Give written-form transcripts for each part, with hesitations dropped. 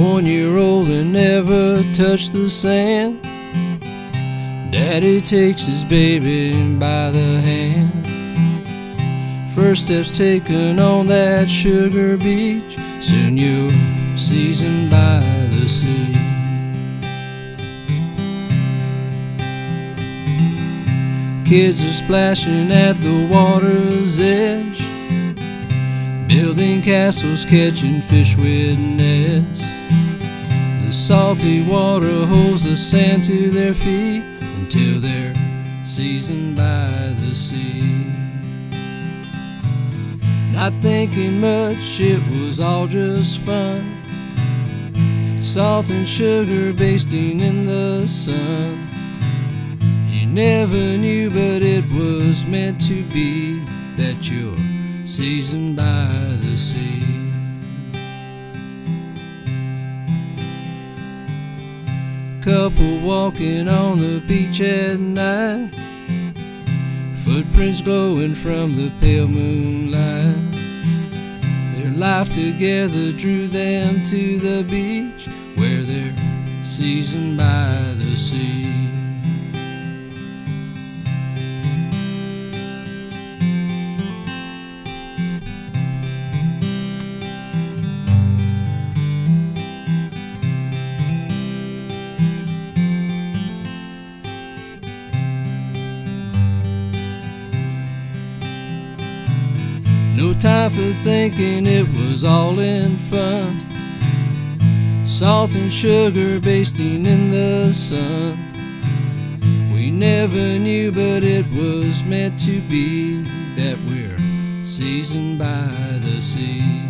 1-year-old and never touched the sand. Daddy takes his baby by the hand. First steps taken on that sugar beach. Soon you're seasoned by the sea. Kids are splashing at the water's edge, building castles, catching fish with nets. The salty water holds the sand to their feet until they're seasoned by the sea. Not thinking much, it was all just fun. Salt and sugar basting in the sun. You never knew, but it was meant to be, that you're seasoned by the sea. Couple walking on the beach at night, footprints glowing from the pale moonlight. Their life together drew them to the beach, where they're seasoned by the sea. No time for thinking, it was all in fun. Salt and sugar basting in the sun. We never knew, but it was meant to be, that we're seasoned by the sea.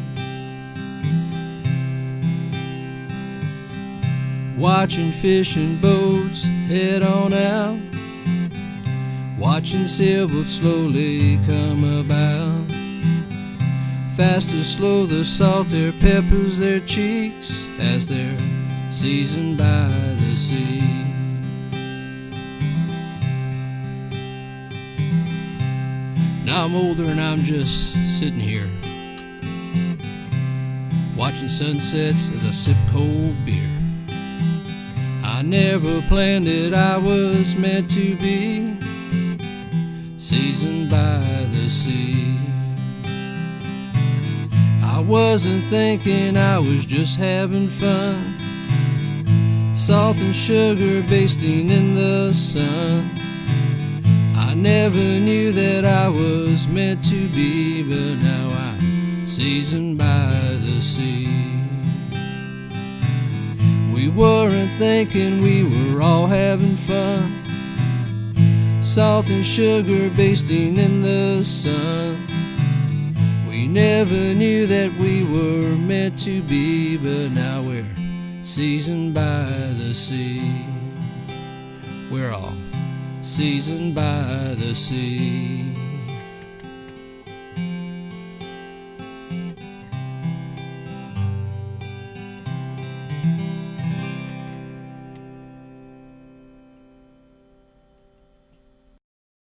Watching fishing boats head on out, watching sailboats slowly come about. Fast or slow, the salt air peppers their cheeks as they're seasoned by the sea. Now I'm older and I'm just sitting here, watching sunsets as I sip cold beer. I never planned it, I was meant to be, seasoned by the sea. I wasn't thinking, I was just having fun. Salt and sugar basting in the sun. I never knew that I was meant to be, but now I'm seasoned by the sea. We weren't thinking, we were all having fun. Salt and sugar basting in the sun. We never knew that we were meant to be, but now we're seasoned by the sea. We're all seasoned by the sea.